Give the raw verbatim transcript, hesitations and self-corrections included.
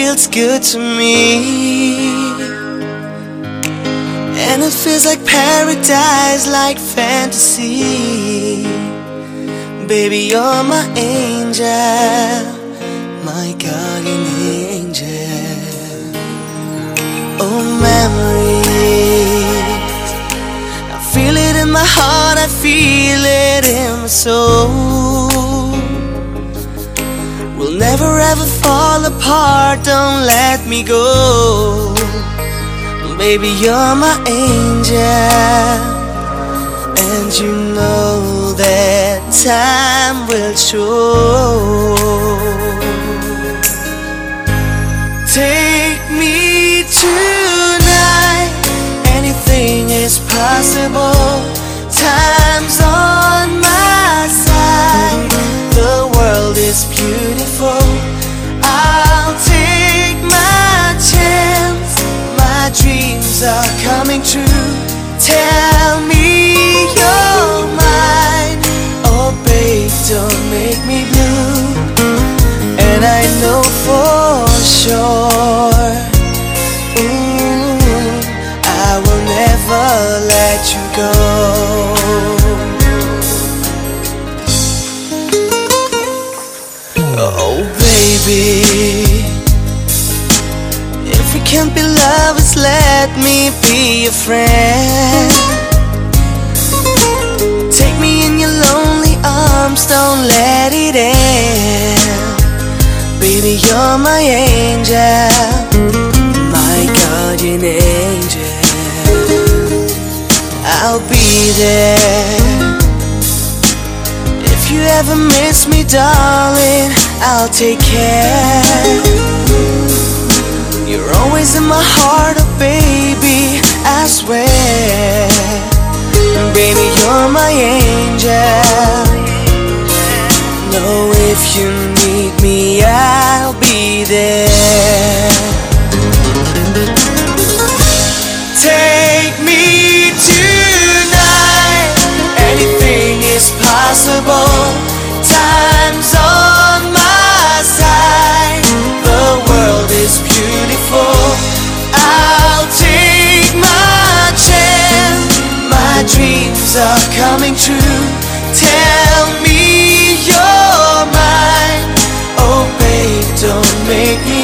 feels good to me, and it feels like paradise, like fantasy. Baby, you're my angel, my guardian angel. Oh, memories, I feel it in my heart, I feel it in my soul. We'll never ever fall apart, don't let me go. Baby, you're my angel, and you know that time will show. Take me tonight, anything is possible. Time's on my side, the world is beautiful. I'll take my chance, my dreams are coming true. Tell me you're mine, oh babe, don't make me blue. And I know for sure, ooh, I will never let you go. Oh baby, if we can't be lovers, let me be your friend. Take me in your lonely arms, don't let it end. Baby, you're my angel, my guardian angel. I'll be there. If you ever miss me, darling, I'll take care. You're always in my heart, oh baby, I swear. Baby, you're my angel. Know if you need me, I'll be there. Take me tonight, anything is possible. Time's on my side, the world is beautiful. I'll take my chance, my dreams are coming true. Tell me you're mine, oh babe, don't make me